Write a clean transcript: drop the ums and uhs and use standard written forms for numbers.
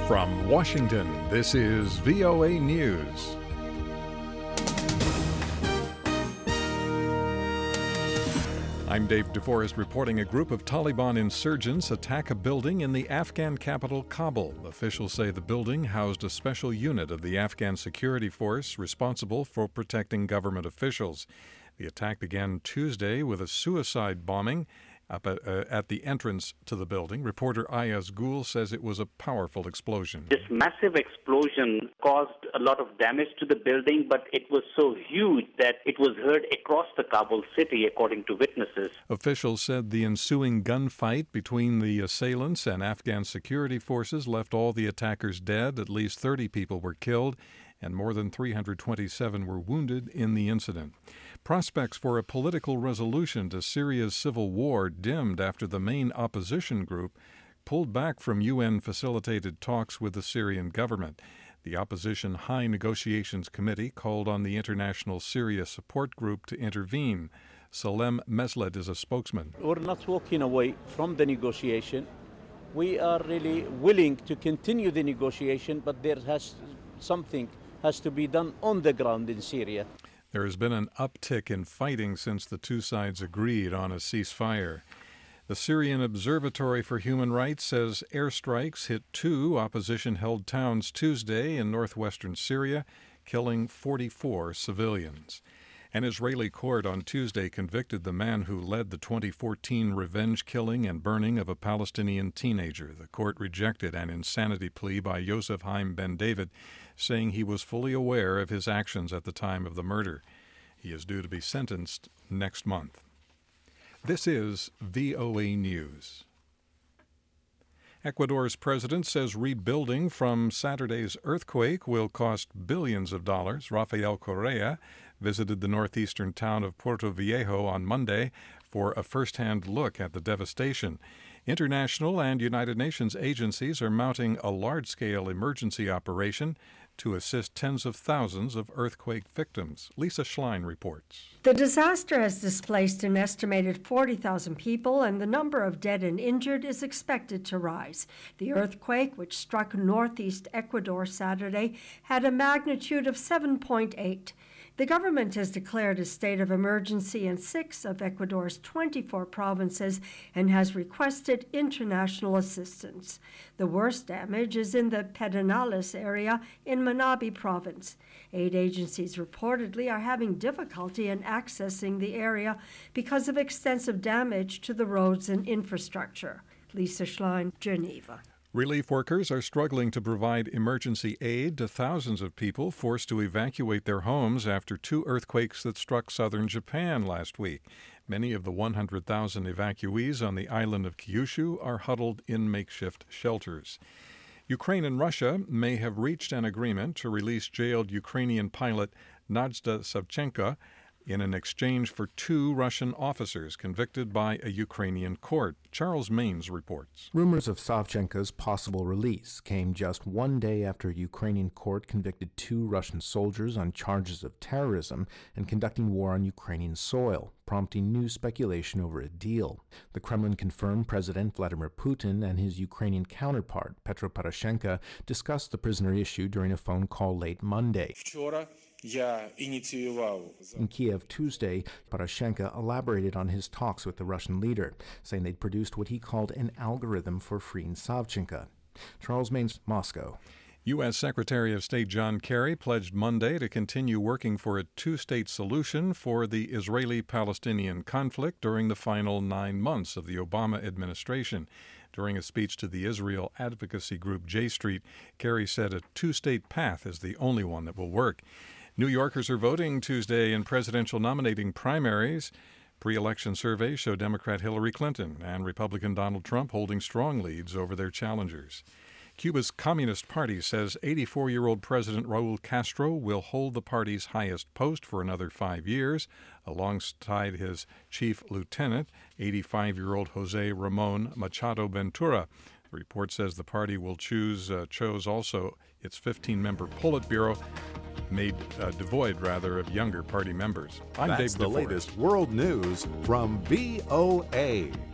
From Washington, this is VOA News. I'm Dave DeForest reporting a group of Taliban insurgents attack a building in the Afghan capital, Kabul. Officials say the building housed a special unit of the Afghan security force responsible for protecting government officials. The attack began Tuesday with a suicide bombing up at the entrance to the building. Reporter Ayaz Gul says it was a powerful explosion. This massive explosion caused a lot of damage to the building, but it was so huge that it was heard across the Kabul city, according to witnesses. Officials said the ensuing gunfight between the assailants and Afghan security forces left all the attackers dead. At least 30 people were killed, and more than 327 were wounded in the incident. Prospects for a political resolution to Syria's civil war dimmed after the main opposition group pulled back from UN-facilitated talks with the Syrian government. The opposition High Negotiations Committee called on the International Syria Support Group to intervene. Salem Mesled is a spokesman. We're not walking away from the negotiation. We are really willing to continue the negotiation, but something has to be done on the ground in Syria. There has been an uptick in fighting since the two sides agreed on a ceasefire. The Syrian Observatory for Human Rights says airstrikes hit two opposition-held towns Tuesday in northwestern Syria, killing 44 civilians. An Israeli court on Tuesday convicted the man who led the 2014 revenge killing and burning of a Palestinian teenager. The court rejected an insanity plea by Yosef Haim Ben David, saying he was fully aware of his actions at the time of the murder. He is due to be sentenced next month. This is VOA News. Ecuador's president says rebuilding from Saturday's earthquake will cost billions of dollars. Rafael Correa visited the northeastern town of Puerto Viejo on Monday for a first-hand look at the devastation. International and United Nations agencies are mounting a large-scale emergency operation to assist tens of thousands of earthquake victims. Lisa Schlein reports. The disaster has displaced an estimated 40,000 people, and the number of dead and injured is expected to rise. The earthquake, which struck northeast Ecuador Saturday, had a magnitude of 7.8. The government has declared a state of emergency in 6 of Ecuador's 24 provinces and has requested international assistance. The worst damage is in the Pedernales area in Manabí province. Aid agencies reportedly are having difficulty in accessing the area because of extensive damage to the roads and infrastructure. Lisa Schlein, Geneva. Relief workers are struggling to provide emergency aid to thousands of people forced to evacuate their homes after 2 earthquakes that struck southern Japan last week. Many of the 100,000 evacuees on the island of Kyushu are huddled in makeshift shelters. Ukraine and Russia may have reached an agreement to release jailed Ukrainian pilot Nadezhda Savchenko in an exchange for 2 Russian officers convicted by a Ukrainian court. Charles Maines reports. Rumors of Savchenko's possible release came just one day after a Ukrainian court convicted 2 Russian soldiers on charges of terrorism and conducting war on Ukrainian soil, prompting new speculation over a deal. The Kremlin confirmed President Vladimir Putin and his Ukrainian counterpart, Petro Poroshenko, discussed the prisoner issue during a phone call late Monday. In Kiev Tuesday, Poroshenko elaborated on his talks with the Russian leader, saying they'd produced what he called an algorithm for freeing Savchenko. Charles Maines, Moscow. U.S. Secretary of State John Kerry pledged Monday to continue working for a 2-state solution for the Israeli-Palestinian conflict during the final 9 months of the Obama administration. During a speech to the Israel advocacy group J Street, Kerry said a 2-state path is the only one that will work. New Yorkers are voting Tuesday in presidential nominating primaries. Pre-election surveys show Democrat Hillary Clinton and Republican Donald Trump holding strong leads over their challengers. Cuba's Communist Party says 84-year-old President Raul Castro will hold the party's highest post for another 5 years, alongside his chief lieutenant, 85-year-old Jose Ramon Machado Ventura. The report says the party will chose also its 15-member Politburo, made devoid, of younger party members. I'm That's Dave the DeForest. latest world news from VOA.